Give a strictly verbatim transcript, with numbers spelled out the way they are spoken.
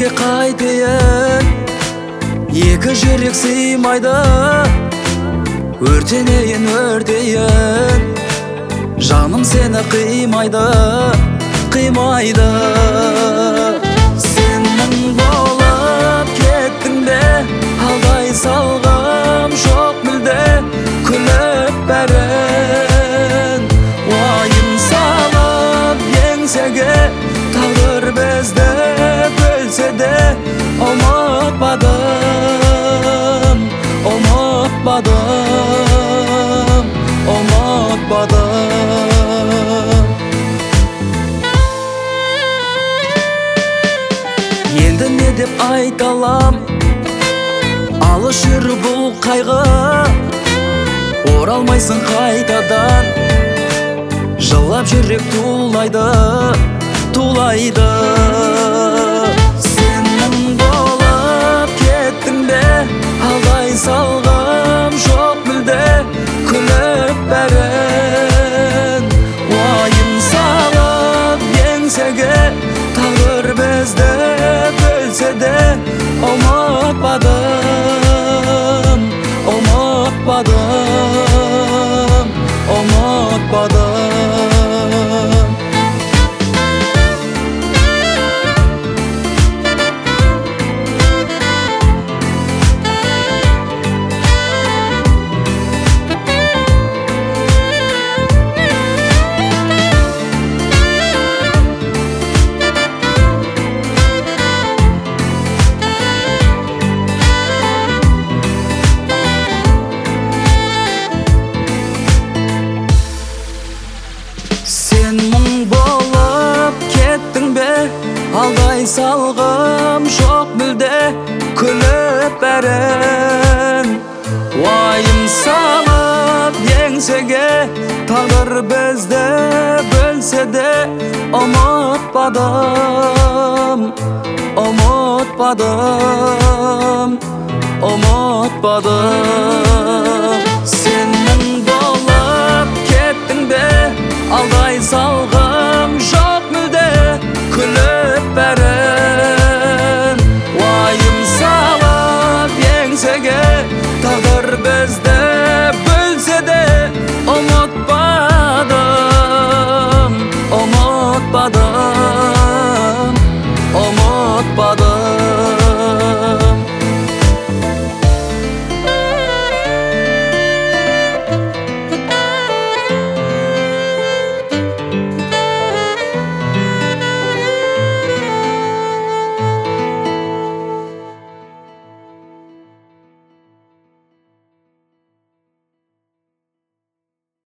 неге қайтейін, екі жүрек сыймайды, өртенейін, өртейін, жаным сені қимайды, қимайды. Сен мұң болып кеттің бе, алдай салғам жоқ мүлде, күліп бәрін уайым салып еңсеге, тағдыр бізді бөлсе де ұмытпадым, ұмытпадым, ұмытпадым. Енді не деп айталам, алыс жүр бұл қайғы, оралмайсың қайтадан, жылап жүрек тулайды, тулайды. Сен мұң болып кеттің бе, алдай салғам жоқ мүлде, күліп бәрін уайым салып еңсеге, тағдыр бізді бөлсе де ұмытпадым, ұмытпадым, ұмытпадым. Сен мұң болып кеттің бе, алдай салғам жоқ мүлде, күліп бәрін уайым салып еңсеге, тағдыр бізді бөлсе де ұмытпадым, ұмытпадым, ұмытпадым. Сен мұң болып кеттің бе, алдай салғам жоқ мүлде, күліп бәрін